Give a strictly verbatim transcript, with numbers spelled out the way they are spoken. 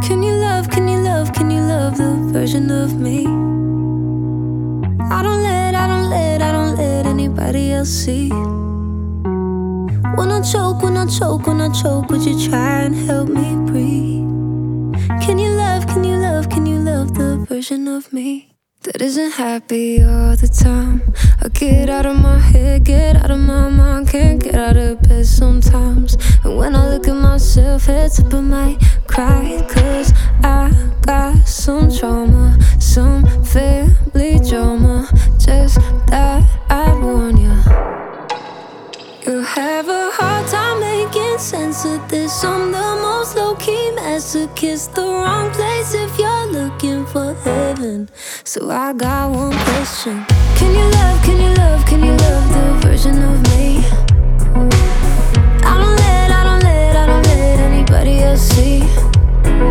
Can you love, can you love, can you love the version of me? I don't let, I don't let, I don't let anybody else see. When I choke, when I choke, when I choke, would you try and help me breathe? Can you love, can you love, can you love the version of me that isn't happy all the time? I get out of my head, get out of my mind, can't get out of bed sometimes. And when I look at myself, heads up, I might cry, cause I got some trauma, some family drama. Just that I warn you, you'll have a hard time making sense of this. I'm the most low-key masochist, the wrong place if you're looking for heaven. So I got one question. Can you love, can you love, can you love the version of me? I don't let, I don't let, I don't let anybody else see.